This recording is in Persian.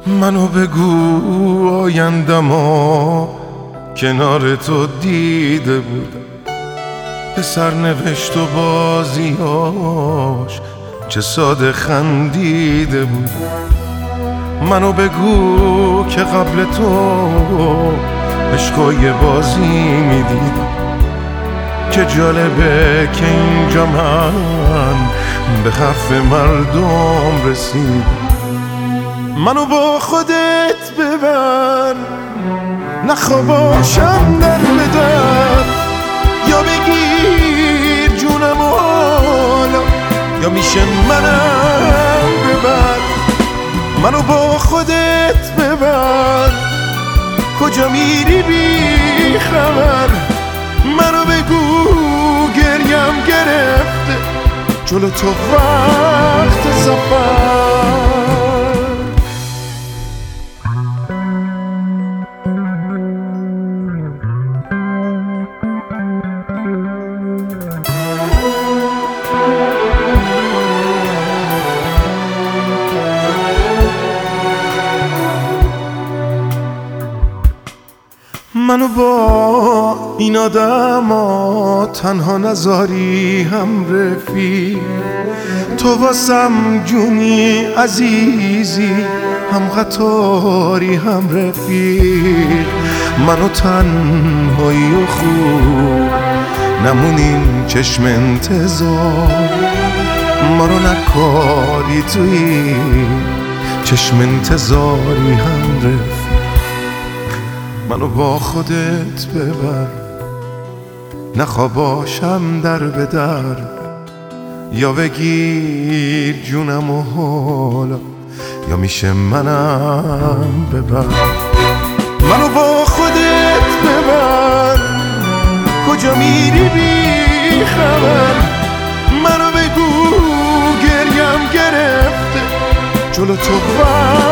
منو بگو آیندما کنار تو دیده بودم، به سرنوشت و بازیاش چه ساده خندیده بودم. منو بگو که قبل تو عشقای بازی میدیدم، چه جالبه که اینجا من به حرف مردم رسیدم. منو با خودت ببر، نخواباشم در بدر، یا بگیر جونم و حالا یا میشه منم ببر. منو با خودت ببر، کجا میری بی خبر. منو بگو گریم گرفته جلو تو وقت سفر. منو با این آدما تنها نذاری هم رفیق، تو واسم جونی عزیزی، هم قطاری هم رفیق. منو تنهایی و خوب نمونیم چشم انتظار، ما رو نکاری توی چشم انتظاری هم رفیق. منو با خودت ببر، نخواباشم در بدر، یا بگیر جونم و حالا یا میشه منم ببر. منو با خودت ببر، کجا میری بی خبر. منو بگو گریم گرفته جلو تو